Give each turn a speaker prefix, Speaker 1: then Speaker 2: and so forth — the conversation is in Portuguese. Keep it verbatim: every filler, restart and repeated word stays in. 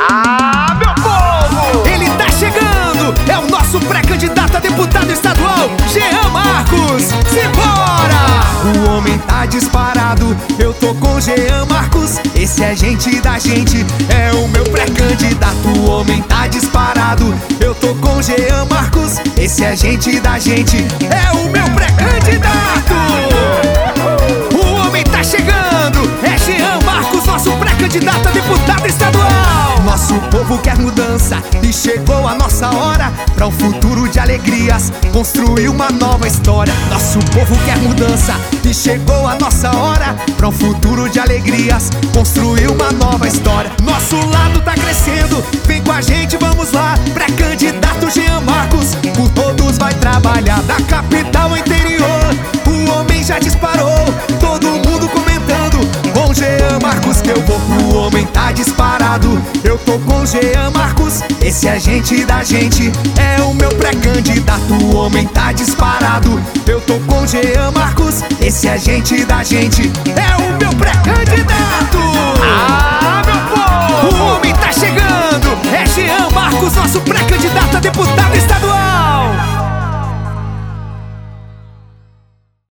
Speaker 1: Ah, meu povo! Ele tá chegando, é o nosso pré-candidato a deputado estadual, Jean Marcos. Simbora! O homem tá disparado, eu tô com Jean Marcos. Esse é gente da gente, é o meu pré-candidato. O homem tá disparado, eu tô com Jean Marcos. Esse é gente da gente, é o meu pré-candidato. O homem tá chegando, é Jean Marcos, nosso pré-candidato a deputado estadual. Nosso povo quer mudança e chegou a nossa hora pra um futuro de alegrias, construir uma nova história. Nosso povo quer mudança e chegou a nossa hora pra um futuro de alegrias, construir uma nova história. Nosso lado tá crescendo, vem com a gente, vamos lá. Pré-candidato Jean Marcos, por todos vai trabalhar, da capital ao interior. O homem já disparou, todo mundo comentando, com Jean Marcos que eu vou. O homem tá disparado, eu tô com Jean Marcos. Esse é gente da gente, é o meu pré-candidato. O homem tá disparado, eu tô com Jean Marcos. Esse é gente da gente, é o meu pré-candidato. Ah, meu povo! O homem tá chegando, é Jean Marcos, nosso pré-candidato a deputado